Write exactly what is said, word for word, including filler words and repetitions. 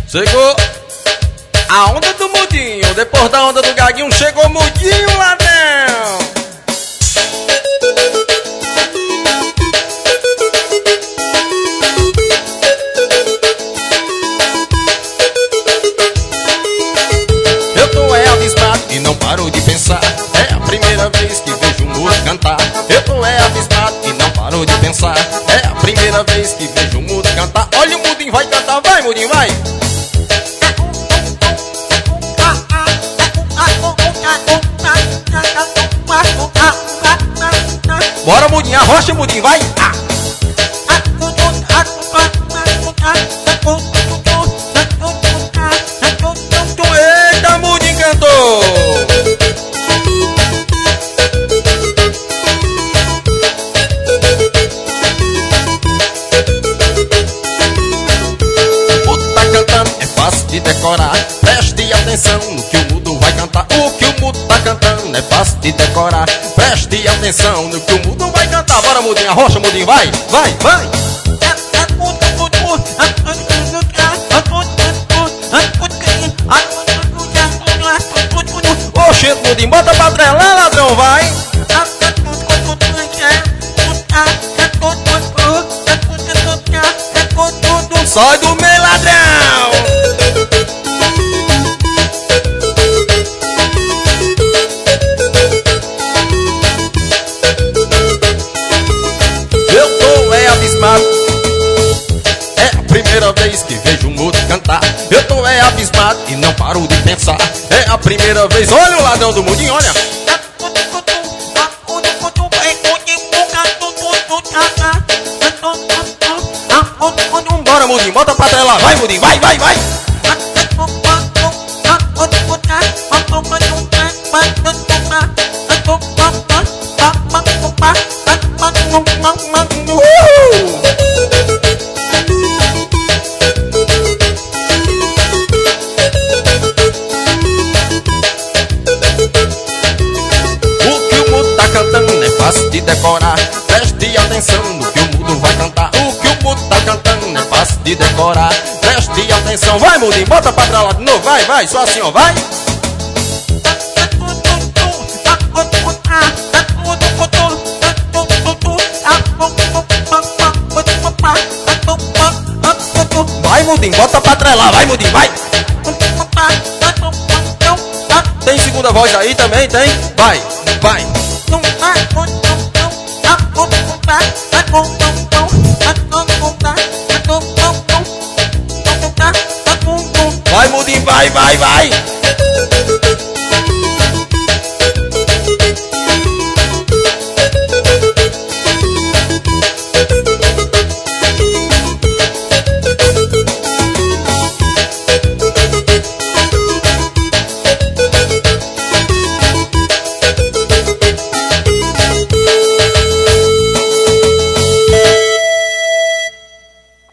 Chegou a onda do mudinho. Depois da onda do gaguinho, chegou o mudinho, ladrão. Eu tô é abismado e não paro de pensar. É a primeira vez que vejo um mudo cantar. Eu tô é abismado e não paro de pensar. É a primeira vez que vejo um mudo cantar. Olha o mudinho vai cantar, vai mudinho, vai. Bora mudinho, arrocha mudinho, vai. Ah. Eita, mudinho cantou. O mudo tá cantando, é fácil de decorar. Preste atenção no que o mudo vai cantar. O que o mudo tá cantando é fácil de decorar. Preste atenção no que o mudo vai cantar. Bora mudinho, arrocha mudinho, vai, vai, vai. Oxê, mudinho, bota pra trelar, ladrão, vai. Sai do meio, ladrão. Eu tô é abismado. É a primeira vez que vejo um mudo cantar. Eu tô é abismado e não paro de pensar. É a primeira vez, olha o ladrão do mudinho, olha. Bora mudinho, bota pra tela, vai mudinho, vai, vai, vai. Fácil de decorar, preste atenção no que o mudo vai cantar. O que o mudo tá cantando é fácil de decorar. Preste atenção, vai mudinho, bota pra trás lá de novo, vai, vai, só assim ó, vai. Vai mudinho, bota pra trás lá, vai mudinho, vai. Tem segunda voz aí também, tem? Vai, vai. Vai mudinho, vai, vai, vai.